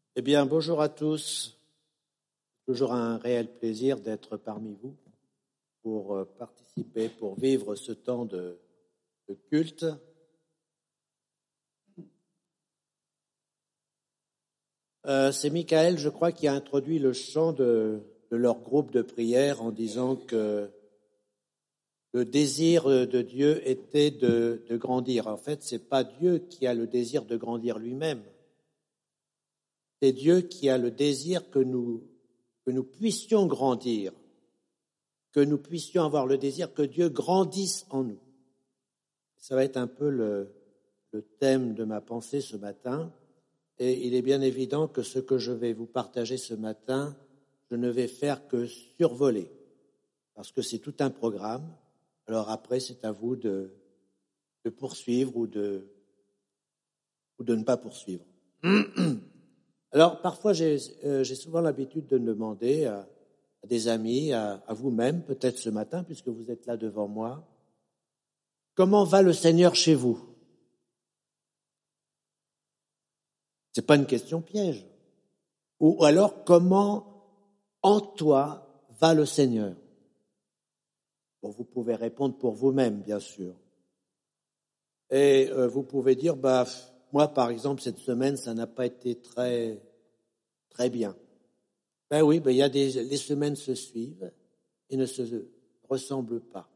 Eh bien, bonjour à tous. Toujours un réel plaisir d'être parmi vous pour participer, pour vivre ce temps de culte. C'est Michael, je crois, qui a introduit le chant de leur groupe de prière en disant que le désir de Dieu était de grandir. En fait, c'est pas Dieu qui a le désir de grandir lui-même. C'est Dieu qui a le désir que nous puissions grandir, que nous puissions avoir le désir que Dieu grandisse en nous. Ça va être un peu le thème de ma pensée ce matin. Et il est bien évident que ce que je vais vous partager ce matin, je ne vais faire que survoler, parce que c'est tout un programme. Alors après, c'est à vous de poursuivre ou de ne pas poursuivre. Alors, parfois, j'ai souvent l'habitude de demander à des amis, à vous-même, peut-être ce matin, puisque vous êtes là devant moi, comment va le Seigneur chez vous? C'est pas une question piège. Ou alors, comment en toi va le Seigneur? Bon, vous pouvez répondre pour vous-même, bien sûr. Et vous pouvez dire, moi, par exemple, cette semaine, ça n'a pas été très, très bien. Ben oui, les semaines se suivent et ne se ressemblent pas.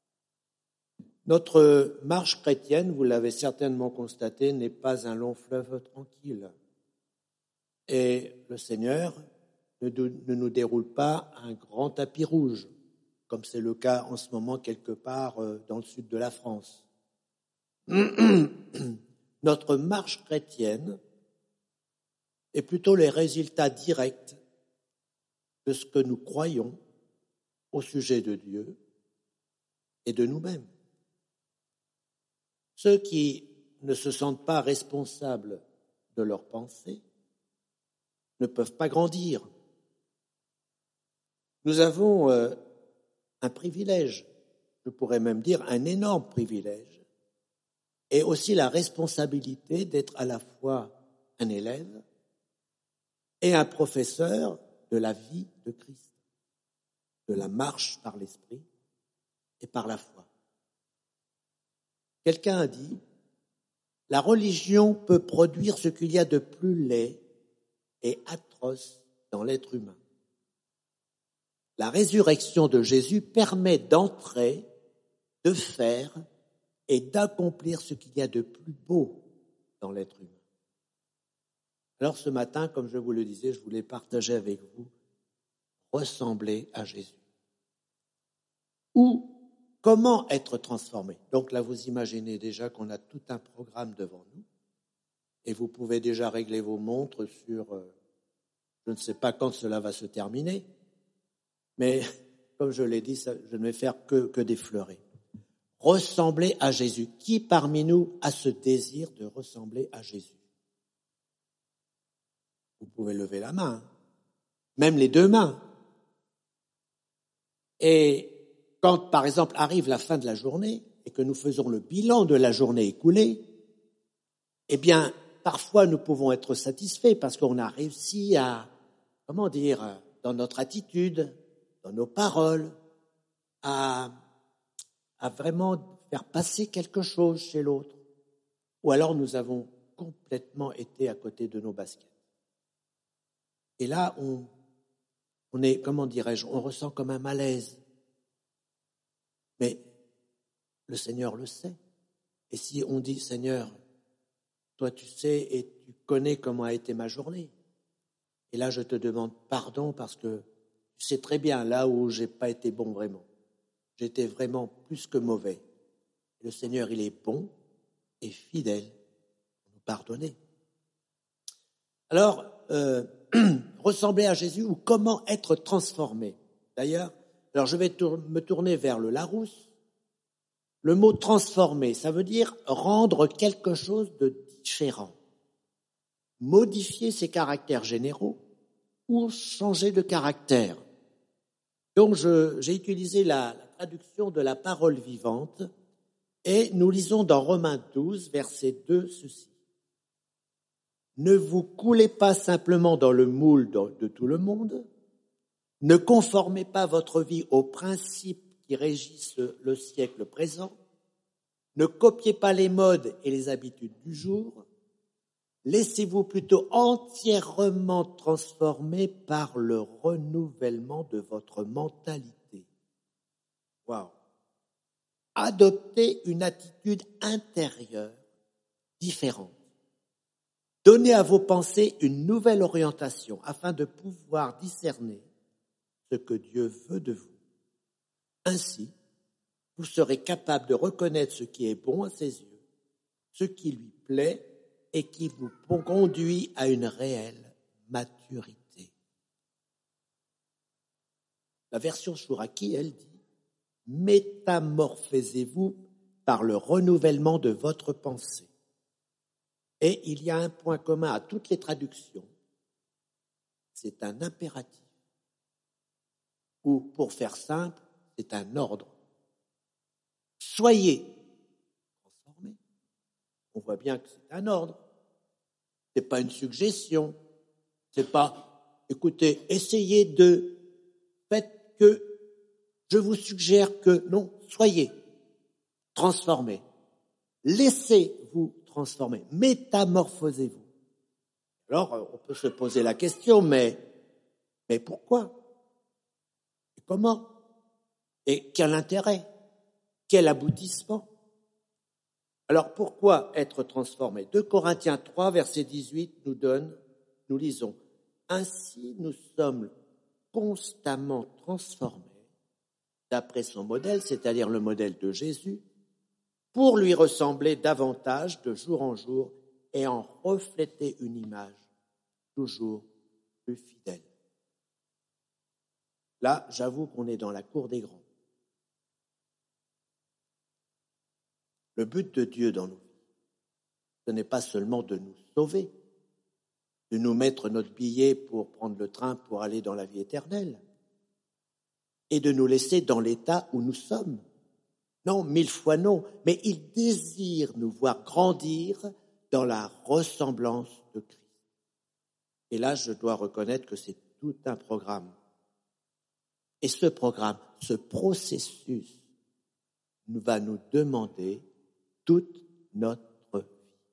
Notre marche chrétienne, vous l'avez certainement constaté, n'est pas un long fleuve tranquille. Et le Seigneur ne nous déroule pas un grand tapis rouge, comme c'est le cas en ce moment quelque part dans le sud de la France. Notre marche chrétienne est plutôt les résultats directs de ce que nous croyons au sujet de Dieu et de nous-mêmes. Ceux qui ne se sentent pas responsables de leurs pensées ne peuvent pas grandir. Nous avons un privilège, je pourrais même dire un énorme privilège, et aussi la responsabilité d'être à la fois un élève et un professeur de la vie de Christ, de la marche par l'esprit et par la foi. Quelqu'un a dit, la religion peut produire ce qu'il y a de plus laid et atroce dans l'être humain. La résurrection de Jésus permet d'entrer, de faire et d'accomplir ce qu'il y a de plus beau dans l'être humain. Alors ce matin, comme je vous le disais, je voulais partager avec vous, ressembler à Jésus. Ou comment être transformé. Donc là, vous imaginez déjà qu'on a tout un programme devant nous et vous pouvez déjà régler vos montres sur, je ne sais pas quand cela va se terminer, mais comme je l'ai dit, je ne vais faire que d'effleurer. Ressembler à Jésus. Qui parmi nous a ce désir de ressembler à Jésus? Vous pouvez lever la main, même les deux mains. Et quand, par exemple, arrive la fin de la journée et que nous faisons le bilan de la journée écoulée, eh bien, parfois nous pouvons être satisfaits parce qu'on a réussi à, dans notre attitude, dans nos paroles, à vraiment faire passer quelque chose chez l'autre. Ou alors nous avons complètement été à côté de nos baskets. Et là, on est, on ressent comme un malaise. Mais le Seigneur le sait. Et si on dit, Seigneur, toi tu sais et tu connais comment a été ma journée. Et là, je te demande pardon parce que tu sais très bien là où j'ai pas été bon vraiment. J'étais vraiment plus que mauvais. Et le Seigneur, il est bon et fidèle pour nous pardonner. Alors, ressembler à Jésus ou comment être transformé. D'ailleurs, alors je vais me tourner vers le Larousse. Le mot transformer, ça veut dire rendre quelque chose de différent, modifier ses caractères généraux ou changer de caractère. Donc, j'ai utilisé la traduction de la parole vivante et nous lisons dans Romains 12, verset 2, ceci. Ne vous coulez pas simplement dans le moule de tout le monde. Ne conformez pas votre vie aux principes qui régissent le siècle présent. Ne copiez pas les modes et les habitudes du jour. Laissez-vous plutôt entièrement transformer par le renouvellement de votre mentalité. Waouh! Adoptez une attitude intérieure différente. Donnez à vos pensées une nouvelle orientation afin de pouvoir discerner ce que Dieu veut de vous. Ainsi, vous serez capable de reconnaître ce qui est bon à ses yeux, ce qui lui plaît et qui vous conduit à une réelle maturité. La version Chouraki, elle dit « Métamorphosez-vous par le renouvellement de votre pensée ». Et il y a un point commun à toutes les traductions, c'est un impératif. Ou, pour faire simple, c'est un ordre. Soyez transformés. On voit bien que c'est un ordre. C'est pas une suggestion. C'est pas, écoutez, essayez de, faites que, je vous suggère que, non, soyez transformés. Laissez-vous transformer. Métamorphosez-vous. Alors, on peut se poser la question, mais pourquoi? Et comment? Et quel intérêt? Quel aboutissement? Alors, pourquoi être transformé? 2 Corinthiens 3, verset 18 nous lisons, « Ainsi nous sommes constamment transformés d'après son modèle, c'est-à-dire le modèle de Jésus, pour lui ressembler davantage de jour en jour et en refléter une image toujours plus fidèle. » Là, j'avoue qu'on est dans la cour des grands. Le but de Dieu dans nos vies, ce n'est pas seulement de nous sauver, de nous mettre notre billet pour prendre le train pour aller dans la vie éternelle, et de nous laisser dans l'état où nous sommes. Non, 1000 fois non, mais il désire nous voir grandir dans la ressemblance de Christ. Et là, je dois reconnaître que c'est tout un programme. Et ce programme, ce processus, va nous demander toute notre vie.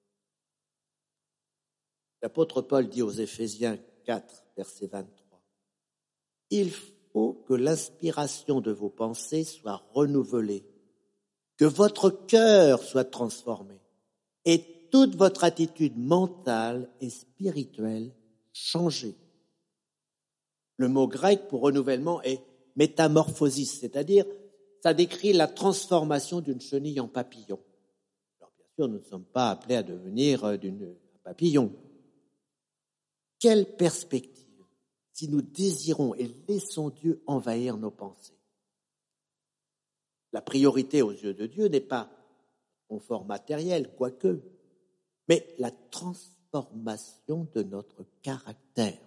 L'apôtre Paul dit aux Éphésiens 4, verset 23, « Il faut que l'inspiration de vos pensées soit renouvelée, que votre cœur soit transformé et toute votre attitude mentale et spirituelle changée. » Le mot grec pour renouvellement est métamorphosis, c'est-à-dire ça décrit la transformation d'une chenille en papillon. Alors bien sûr, nous ne sommes pas appelés à devenir un papillon. Quelle perspective si nous désirons et laissons Dieu envahir nos pensées. La priorité aux yeux de Dieu n'est pas confort matériel, quoique, mais la transformation de notre caractère.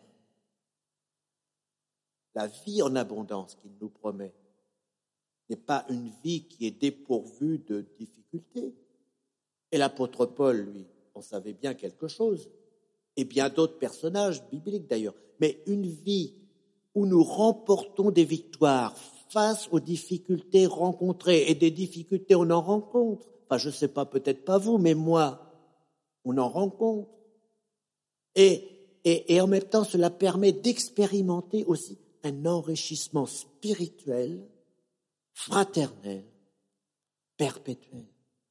La vie en abondance qu'il nous promet n'est pas une vie qui est dépourvue de difficultés. Et l'apôtre Paul, lui, en savait bien quelque chose, et bien d'autres personnages bibliques d'ailleurs, mais une vie où nous remportons des victoires face aux difficultés rencontrées, et des difficultés on en rencontre. Enfin, je ne sais pas, peut-être pas vous, mais moi, on en rencontre. Et en même temps, cela permet d'expérimenter aussi un enrichissement spirituel, fraternel, perpétuel.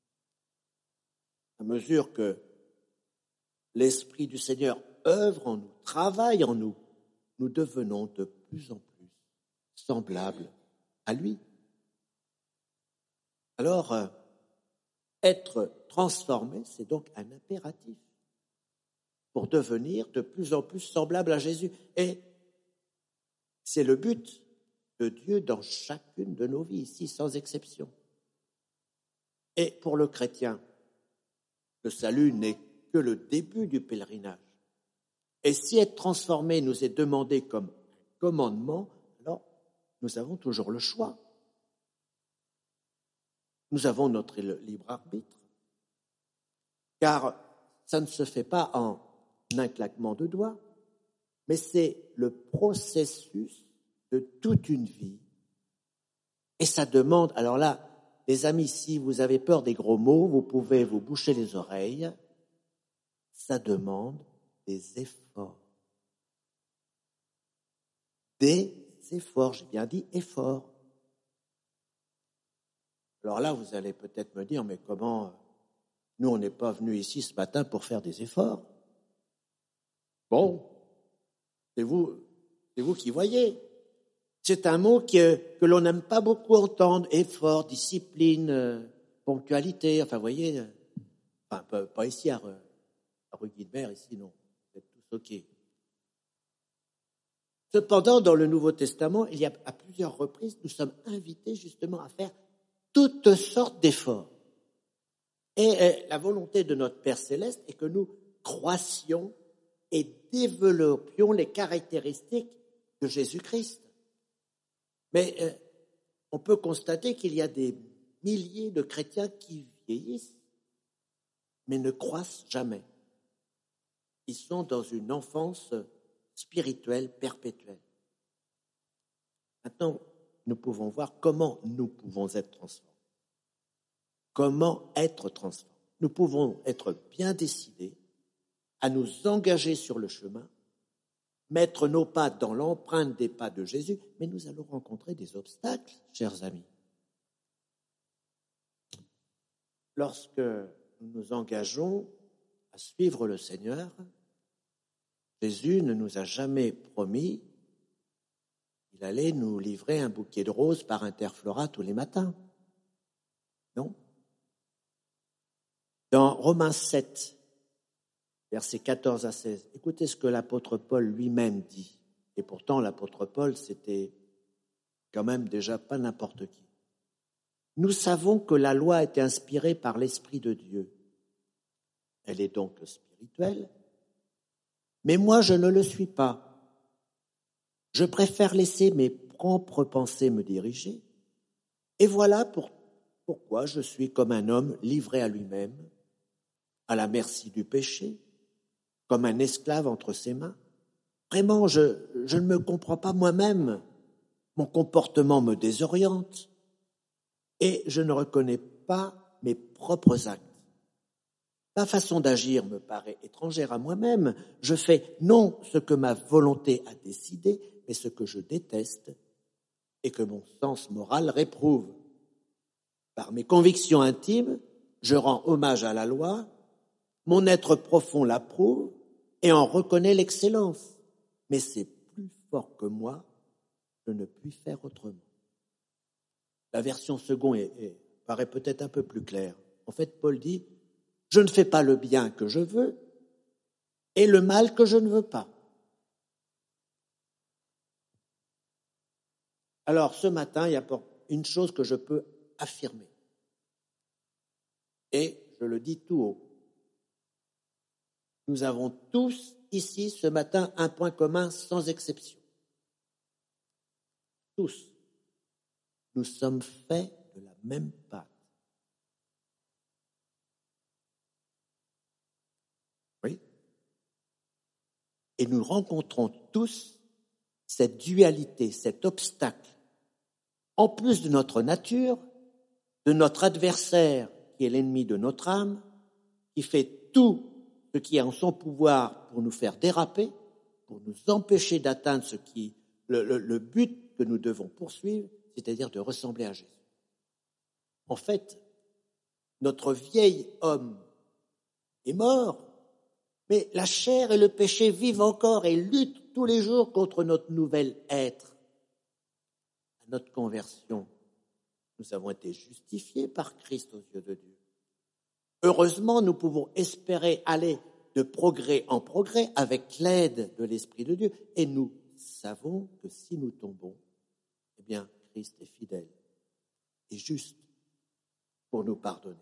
À mesure que l'Esprit du Seigneur œuvre en nous, travaille en nous, nous devenons de plus en plus semblables à lui. Alors, être transformé, c'est donc un impératif pour devenir de plus en plus semblable à Jésus. Et c'est le but de Dieu dans chacune de nos vies, ici, sans exception. Et pour le chrétien, le salut n'est que le début du pèlerinage. Et si être transformé nous est demandé comme un commandement, alors nous avons toujours le choix. Nous avons notre libre arbitre. Car ça ne se fait pas en un claquement de doigts, mais c'est le processus de toute une vie. Et ça demande, alors là, les amis, si vous avez peur des gros mots, vous pouvez vous boucher les oreilles. Ça demande des efforts. Des efforts, j'ai bien dit efforts. Alors là, vous allez peut-être me dire, mais comment, nous, on n'est pas venus ici ce matin pour faire des efforts. Bon, c'est vous qui voyez. C'est un mot que l'on n'aime pas beaucoup entendre, effort, discipline, ponctualité, enfin, vous voyez, enfin, pas ici à rue Guilbert, ici, non, vous êtes tous OK. Cependant, dans le Nouveau Testament, il y a à plusieurs reprises, nous sommes invités justement à faire toutes sortes d'efforts. Et la volonté de notre Père Céleste est que nous croissions et développions les caractéristiques de Jésus-Christ. Mais on peut constater qu'il y a des milliers de chrétiens qui vieillissent, mais ne croissent jamais. Ils sont dans une enfance spirituelle perpétuelle. Maintenant, nous pouvons voir comment nous pouvons être transformés. Comment être transformés? Nous pouvons être bien décidés à nous engager sur le chemin, mettre nos pas dans l'empreinte des pas de Jésus, mais nous allons rencontrer des obstacles, chers amis. Lorsque nous nous engageons à suivre le Seigneur, Jésus ne nous a jamais promis qu'il allait nous livrer un bouquet de roses par Interflora tous les matins. Non. Dans Romains 7, versets 14 à 16, écoutez ce que l'apôtre Paul lui-même dit. Et pourtant, l'apôtre Paul, c'était quand même déjà pas n'importe qui. Nous savons que la loi a été inspirée par l'Esprit de Dieu. Elle est donc spirituelle. Mais moi, je ne le suis pas. Je préfère laisser mes propres pensées me diriger. Et voilà pourquoi je suis comme un homme livré à lui-même, à la merci du péché, comme un esclave entre ses mains. Vraiment, je ne me comprends pas moi-même. Mon comportement me désoriente et je ne reconnais pas mes propres actes. Ma façon d'agir me paraît étrangère à moi-même. Je fais non ce que ma volonté a décidé, mais ce que je déteste et que mon sens moral réprouve. Par mes convictions intimes, je rends hommage à la loi, mon être profond l'approuve et en reconnaît l'excellence. Mais c'est plus fort que moi, je ne puis faire autrement. La version seconde paraît peut-être un peu plus claire. En fait, Paul dit, je ne fais pas le bien que je veux et le mal que je ne veux pas. Alors, ce matin, il y a une chose que je peux affirmer. Et je le dis tout haut. Nous avons tous ici, ce matin, un point commun sans exception. Tous. Nous sommes faits de la même pâte. Oui. Et nous rencontrons tous cette dualité, cet obstacle, en plus de notre nature, de notre adversaire qui est l'ennemi de notre âme, qui fait tout ce qui est en son pouvoir pour nous faire déraper, pour nous empêcher d'atteindre le but que nous devons poursuivre, c'est-à-dire de ressembler à Jésus. En fait, notre vieil homme est mort, mais la chair et le péché vivent encore et luttent tous les jours contre notre nouvel être. À notre conversion, nous avons été justifiés par Christ aux yeux de Dieu. Heureusement, nous pouvons espérer aller de progrès en progrès avec l'aide de l'Esprit de Dieu. Et nous savons que si nous tombons, eh bien, Christ est fidèle et juste pour nous pardonner.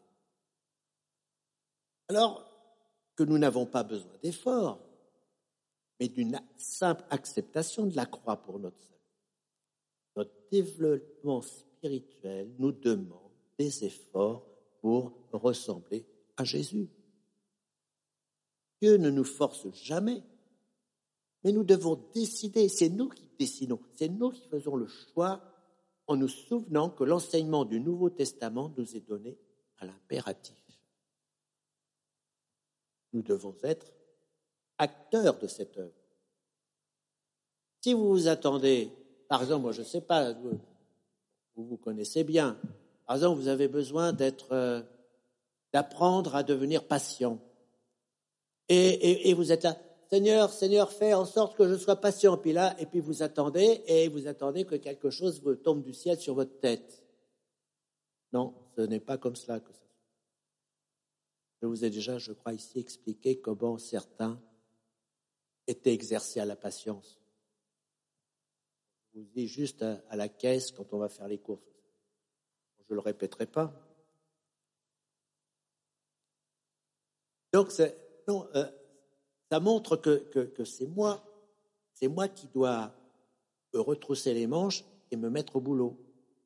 Alors que nous n'avons pas besoin d'efforts, mais d'une simple acceptation de la croix pour notre salut. Notre développement spirituel nous demande des efforts pour ressembler à Jésus. Dieu ne nous force jamais, mais nous devons décider. C'est nous qui décidons, c'est nous qui faisons le choix en nous souvenant que l'enseignement du Nouveau Testament nous est donné à l'impératif. Nous devons être acteurs de cette œuvre. Si vous vous attendez, par exemple, moi je ne sais pas, vous connaissez bien, par exemple vous avez besoin d'apprendre à devenir patient. Et vous êtes là, Seigneur, fais en sorte que je sois patient. Et puis vous attendez que quelque chose vous tombe du ciel sur votre tête. Non, ce n'est pas comme cela que ça se fait. Je vous ai déjà, je crois, ici expliqué comment certains étaient exercés à la patience. Je vous dis juste à la caisse quand on va faire les courses. Je ne le répéterai pas. Donc, ça montre que c'est moi qui dois me retrousser les manches et me mettre au boulot.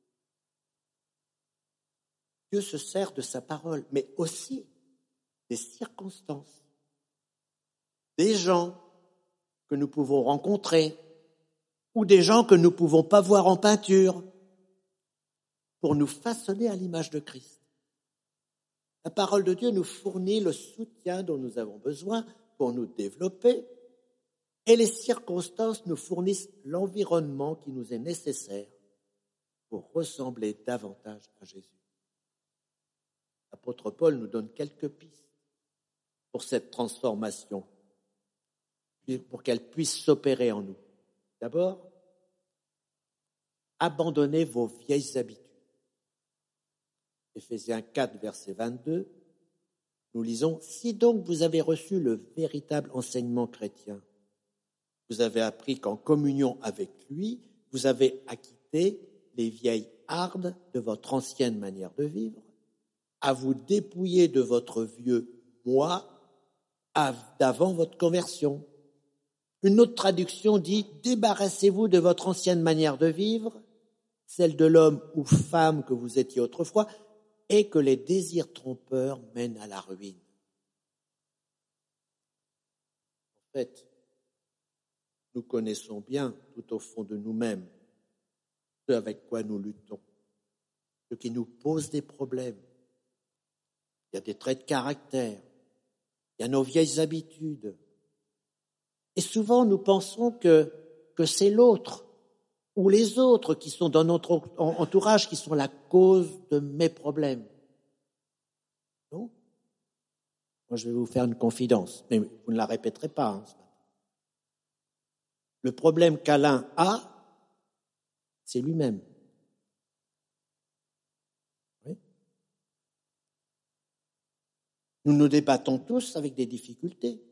Dieu se sert de sa parole, mais aussi des circonstances, des gens que nous pouvons rencontrer ou des gens que nous ne pouvons pas voir en peinture pour nous façonner à l'image de Christ. La parole de Dieu nous fournit le soutien dont nous avons besoin pour nous développer et les circonstances nous fournissent l'environnement qui nous est nécessaire pour ressembler davantage à Jésus. L'apôtre Paul nous donne quelques pistes pour cette transformation, pour qu'elle puisse s'opérer en nous. D'abord, abandonnez vos vieilles habitudes. Éphésiens 4, verset 22, nous lisons « Si donc vous avez reçu le véritable enseignement chrétien, vous avez appris qu'en communion avec lui, vous avez acquitté les vieilles hardes de votre ancienne manière de vivre, à vous dépouiller de votre vieux moi d'avant votre conversion. » Une autre traduction dit « Débarrassez-vous de votre ancienne manière de vivre, celle de l'homme ou femme que vous étiez autrefois, et que les désirs trompeurs mènent à la ruine. » En fait, nous connaissons bien tout au fond de nous-mêmes ce avec quoi nous luttons, ce qui nous pose des problèmes. Il y a des traits de caractère, il y a nos vieilles habitudes. Et souvent, nous pensons que c'est l'autre ou les autres qui sont dans notre entourage qui sont la cause de mes problèmes. Non ? Moi, je vais vous faire une confidence, mais vous ne la répéterez pas. Le problème qu'Alain a, c'est lui-même. Oui. Nous nous débattons tous avec des difficultés.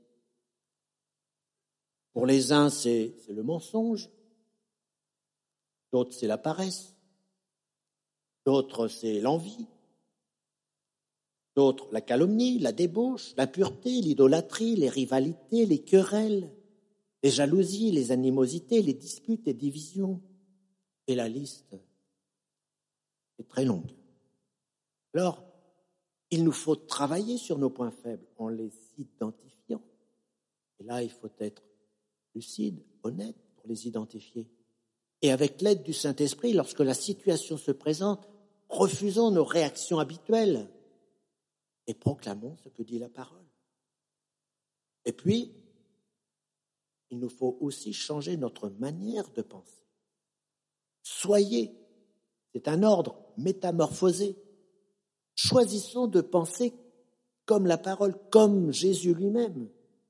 Pour les uns, c'est le mensonge. D'autres, c'est la paresse. D'autres, c'est l'envie. D'autres, la calomnie, la débauche, l'impureté, l'idolâtrie, les rivalités, les querelles, les jalousies, les animosités, les disputes, les divisions. Et la liste est très longue. Alors, il nous faut travailler sur nos points faibles en les identifiant. Et là, il faut être lucide, honnête pour les identifier. Et avec l'aide du Saint-Esprit, lorsque la situation se présente, refusons nos réactions habituelles et proclamons ce que dit la parole. Et puis, il nous faut aussi changer notre manière de penser. Soyez, c'est un ordre, métamorphosé. Choisissons de penser comme la parole, comme Jésus lui-même.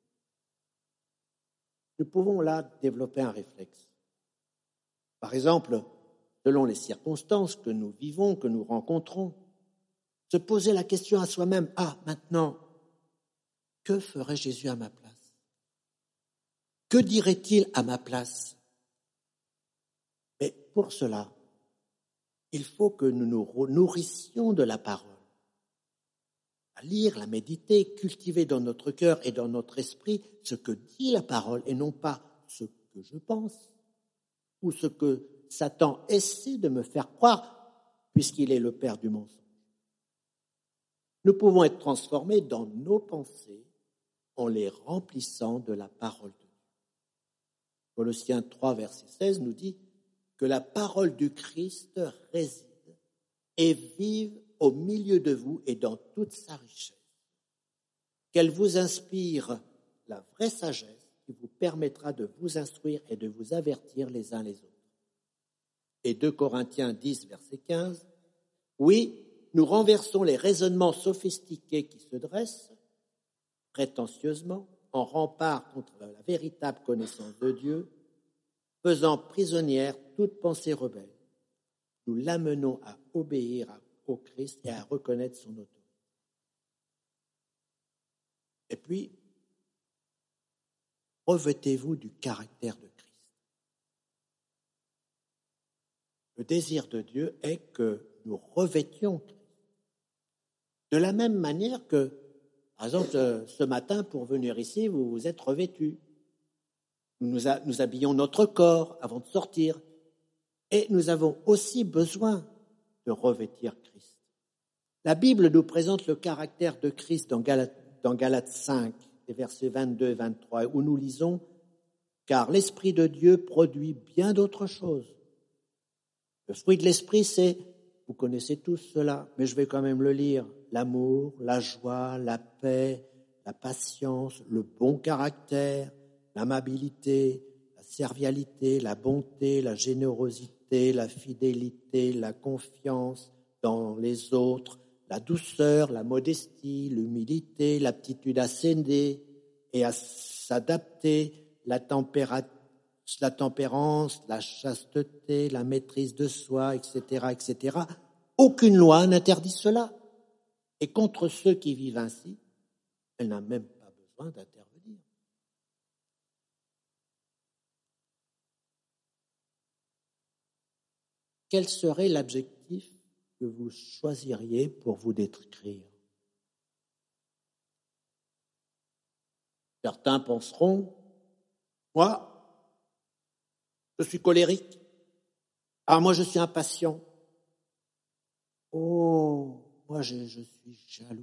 Nous pouvons là développer un réflexe. Par exemple, selon les circonstances que nous vivons, que nous rencontrons, se poser la question à soi-même, maintenant, que ferait Jésus à ma place? Que dirait-il à ma place? Mais pour cela, il faut que nous nous nourrissions de la parole. À lire, la méditer, cultiver dans notre cœur et dans notre esprit ce que dit la parole et non pas ce que je pense ou ce que Satan essaie de me faire croire puisqu'il est le père du mensonge. Nous pouvons être transformés dans nos pensées en les remplissant de la parole de Dieu. Colossiens 3, verset 16 nous dit que la parole du Christ réside et vive au milieu de vous et dans toute sa richesse. Qu'elle vous inspire la vraie sagesse qui vous permettra de vous instruire et de vous avertir les uns les autres. Et 2 Corinthiens 10, verset 15, « Oui, nous renversons les raisonnements sophistiqués qui se dressent prétentieusement en rempart contre la véritable connaissance de Dieu, faisant prisonnière toute pensée rebelle. Nous l'amenons à obéir au Christ et à reconnaître son autorité. » Et puis, revêtez-vous du caractère de Christ. Le désir de Dieu est que nous revêtions Christ. De la même manière que, par exemple, ce matin, pour venir ici, vous vous êtes revêtus. Nous habillons notre corps avant de sortir. Et nous avons aussi besoin de revêtir Christ. La Bible nous présente le caractère de Christ dans Galates 5, les versets 22 et 23, où nous lisons « Car l'Esprit de Dieu produit bien d'autres choses. » Le fruit de l'Esprit, c'est, vous connaissez tous cela, mais je vais quand même le lire, l'amour, la joie, la paix, la patience, le bon caractère, l'amabilité, la servialité, la bonté, la générosité, la fidélité, la confiance dans les autres, la douceur, la modestie, l'humilité, l'aptitude à s'aider et à s'adapter, la tempérance, la chasteté, la maîtrise de soi, etc., etc. Aucune loi n'interdit cela. Et contre ceux qui vivent ainsi, elle n'a même pas besoin d'intervenir. Quel serait l'objectif que vous choisiriez pour vous décrire? Certains penseront, moi, je suis colérique. Ah, moi, je suis impatient. Oh, moi, je suis jaloux.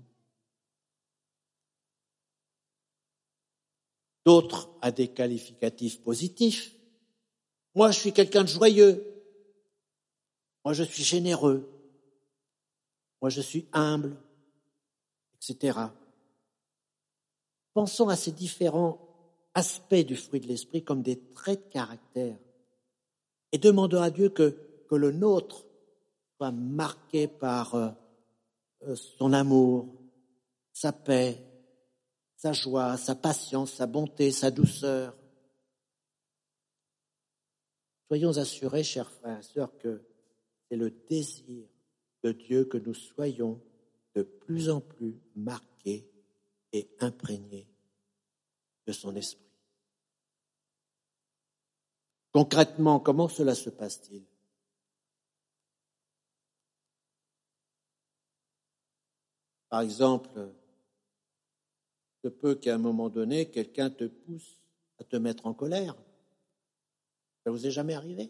D'autres à des qualificatifs positifs. Moi, je suis quelqu'un de joyeux. Moi, je suis généreux. Moi, je suis humble, etc. Pensons à ces différents aspects du fruit de l'esprit comme des traits de caractère et demandons à Dieu que le nôtre soit marqué par son amour, sa paix, sa joie, sa patience, sa bonté, sa douceur. Soyons assurés, chers frères et sœurs, que c'est le désir de Dieu que nous soyons de plus en plus marqués et imprégnés de son esprit. Concrètement, comment cela se passe-t-il? Par exemple, il se peut qu'à un moment donné, quelqu'un te pousse à te mettre en colère. Ça vous est jamais arrivé?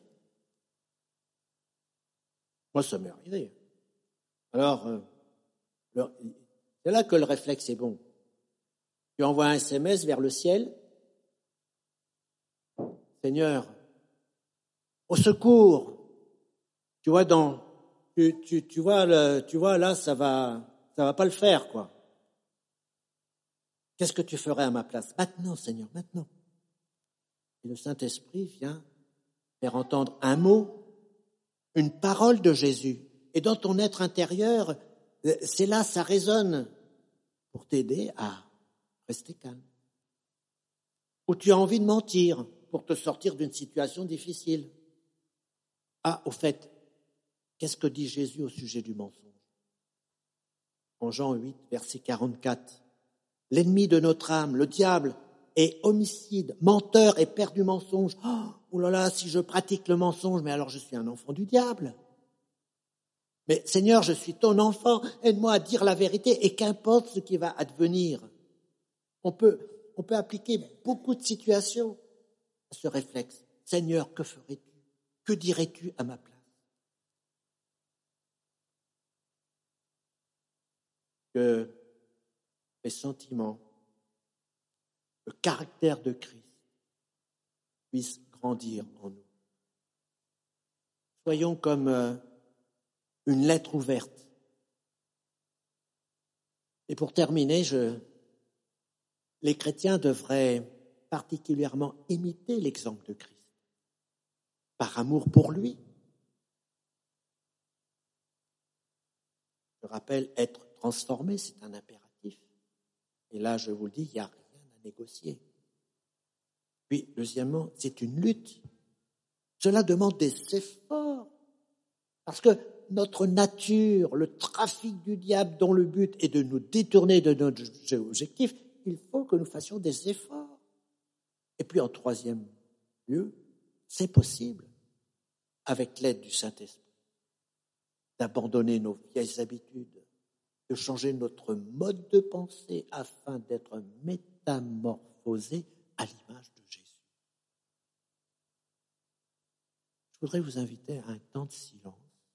Moi, ça m'est arrivé. Alors, c'est là que le réflexe est bon. Tu envoies un SMS vers le ciel. Seigneur, au secours. Tu vois, tu vois là, ça va pas le faire, quoi. Qu'est-ce que tu ferais à ma place? Maintenant, Seigneur, maintenant. Et le Saint-Esprit vient faire entendre un mot, une parole de Jésus. Et dans ton être intérieur, c'est là, ça résonne pour t'aider à rester calme. Ou tu as envie de mentir pour te sortir d'une situation difficile. Ah, au fait, qu'est-ce que dit Jésus au sujet du mensonge? En Jean 8, verset 44. L'ennemi de notre âme, le diable, est homicide, menteur et père du mensonge. Oh là là, si je pratique le mensonge, mais alors je suis un enfant du diable. Mais Seigneur, je suis ton enfant, aide-moi à dire la vérité et qu'importe ce qui va advenir. On peut appliquer beaucoup de situations à ce réflexe. Seigneur, que ferais-tu? Que dirais-tu à ma place? Que mes sentiments le caractère de Christ puisse grandir en nous. Soyons comme une lettre ouverte. Et pour terminer, les chrétiens devraient particulièrement imiter l'exemple de Christ, par amour pour lui. Je rappelle, être transformé, c'est un impératif. Et là, je vous le dis, il n'y a rien à négocier. Puis, deuxièmement, c'est une lutte. Cela demande des efforts. Parce que notre nature, le trafic du diable dont le but est de nous détourner de notre objectif, il faut que nous fassions des efforts. Et puis, en troisième lieu, c'est possible, avec l'aide du Saint-Esprit, d'abandonner nos vieilles habitudes, de changer notre mode de pensée afin d'être métamorphosé à l'image de Jésus. Je voudrais vous inviter à un temps de silence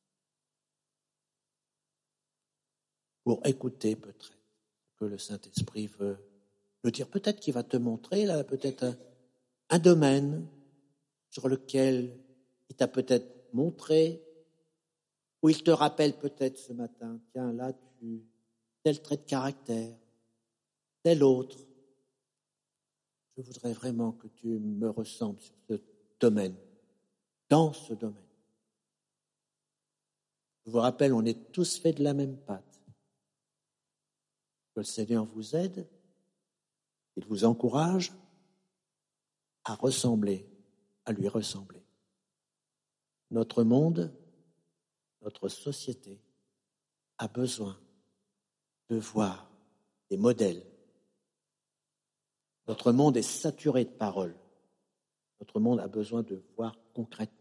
pour écouter peut-être ce que le Saint-Esprit veut dire. Peut-être qu'il va te montrer là, peut-être un domaine sur lequel il t'a peut-être montré, ou il te rappelle peut-être ce matin, tiens, là, tel trait de caractère, tel autre. Je voudrais vraiment que tu me ressembles sur ce domaine, dans ce domaine. Je vous rappelle, on est tous faits de la même pâte. Que le Seigneur vous aide, il vous encourage à ressembler, à lui ressembler. Notre monde, notre société a besoin de voir des modèles. Notre monde est saturé de paroles. Notre monde a besoin de voir concrètement